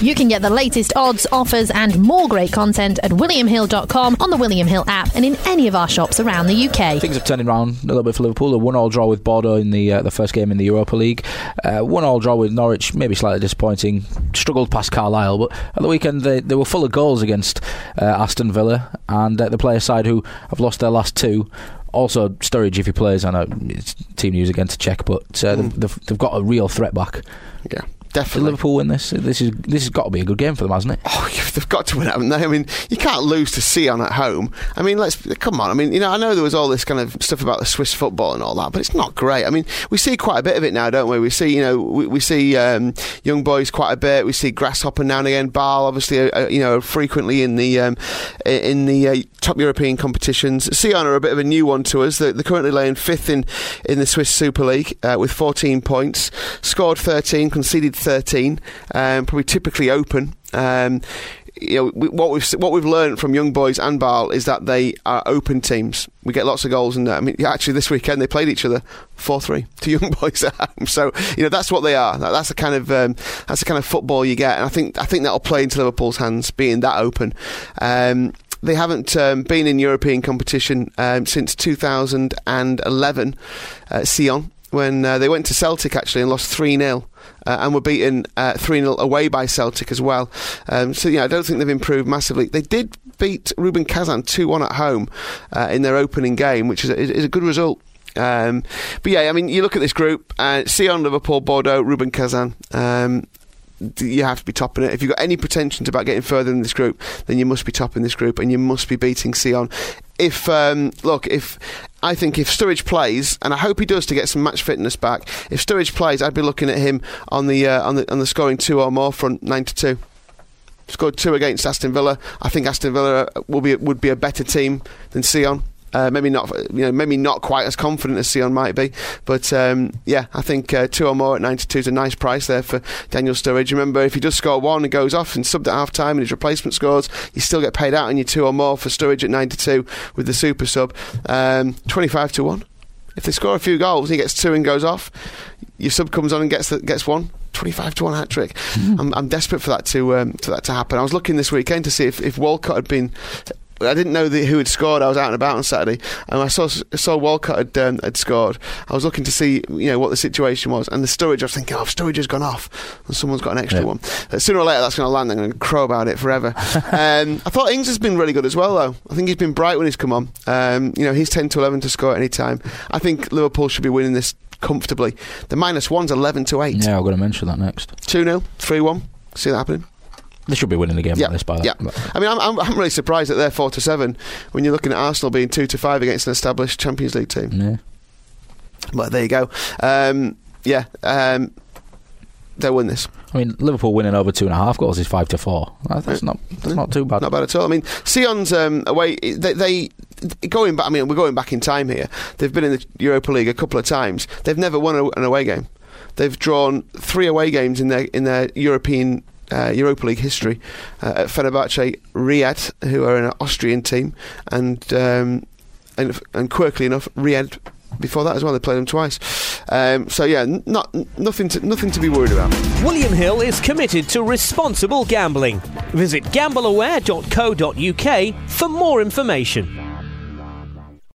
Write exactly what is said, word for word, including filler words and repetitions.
You can get the latest odds, offers and more great content at william hill dot com, on the William Hill app and in any of our shops around the U K. Things have turned around a little bit for Liverpool. A one-all draw with Bordeaux in the uh, the first game in the Europa League. Uh, one-all draw with Norwich, maybe slightly disappointing. Struggled past Carlisle, but at the weekend they, they were full of goals against uh, Aston Villa, and uh, the player side who have lost their last two. Also, Sturridge, if he plays, I know it's team news again to check, but uh, mm. they've, they've got a real threat back. Yeah. Definitely. Did Liverpool win this? This is this has got to be a good game for them, hasn't it? Oh, they've got to win it, haven't they? I mean, you can't lose to Sion at home. I mean, let's come on. I mean, you know, I know there was all this kind of stuff about the Swiss football and all that, but it's not great. I mean, we see quite a bit of it now, don't we? We see, you know, we, we see um, young boys quite a bit. We see Grasshopper now and again. Bâle, obviously, uh, you know, frequently in the um, in the uh, top European competitions. Sion are a bit of a new one to us. They're, they're currently laying fifth in in the Swiss Super League uh, with fourteen points, scored thirteen, conceded thirteen. Um, probably typically open. Um, you know, we, what we've what we've learned from Young Boys and Bâle is that they are open teams. We get lots of goals, and uh, I mean, actually, this weekend they played each other four three to Young Boys at home. So you know, that's what they are. That, that's the kind of um, that's the kind of football you get, and I think I think that'll play into Liverpool's hands, being that open. Um, They haven't um, been in European competition um, since two thousand eleven. Uh, Sion. When uh, they went to Celtic actually and lost three nil uh, and were beaten uh, three nil away by Celtic as well. Um, so, yeah, I don't think they've improved massively. They did beat Rubin Kazan two one at home uh, in their opening game, which is a, is a good result. Um, but, yeah, I mean, you look at this group, uh, Sion, Liverpool, Bordeaux, Rubin Kazan. Um, you have to be topping it. If you've got any pretensions about getting further in this group, then you must be topping this group and you must be beating Sion. If, um, look, if... I think if Sturridge plays, and I hope he does to get some match fitness back, if Sturridge plays, I'd be looking at him on the uh, on the on the scoring two or more front, nine to two. Scored two against Aston Villa. I think Aston Villa will be would be a better team than Sion. Uh, maybe not, you know, maybe not quite as confident as Sion might be, but um, yeah, I think uh, two or more at ninety-two is a nice price there for Daniel Sturridge. Remember, if he does score one and goes off and subbed at half time and his replacement scores, you still get paid out on your two or more for Sturridge at ninety-two with the super sub. Um, twenty-five to one. If they score a few goals and he gets two and goes off, your sub comes on and gets the, gets one. twenty-five to one hat trick. Mm. I'm, I'm desperate for that to um, for that to happen. I was looking this weekend to see if, if Walcott had been. I didn't know the, who had scored. I was out and about on Saturday, and I saw saw Walcott had, um, had scored. I was looking to see, you know, what the situation was, and the Sturridge. I was thinking, oh, if Sturridge has gone off, and someone's got an extra yeah. one. Uh, sooner or later, that's going to land. I'm going to crow about it forever. um, I thought Ings has been really good as well, though. I think he's been bright when he's come on. Um, you know, he's ten to eleven to score at any time. I think Liverpool should be winning this comfortably. The minus one's eleven to eight. Yeah, I'm going to mention that next. two nil, three one. See that happening. They should be winning the game yeah, like this by that. Yeah. I mean, I'm, I'm, I'm really surprised that they're four to seven when you're looking at Arsenal being two to five against an established Champions League team. Yeah. But there you go. Um, yeah, um, they'll win this. I mean, Liverpool winning over two and a half goals is five to four. That's not that's not too bad. Not bad at all. I mean, Sion's um, away. They, they going back. I mean, we're going back in time here. They've been in the Europa League a couple of times. They've never won a, an away game. They've drawn three away games in their in their European. Uh, Europa League history uh, at Fenerbahce Riyadh, who are an Austrian team, and um, and, and quirkily enough, Riyadh before that as well. They played them twice. Um, so yeah, n- not nothing to nothing to be worried about. William Hill is committed to responsible gambling. Visit gamble aware dot co dot uk for more information.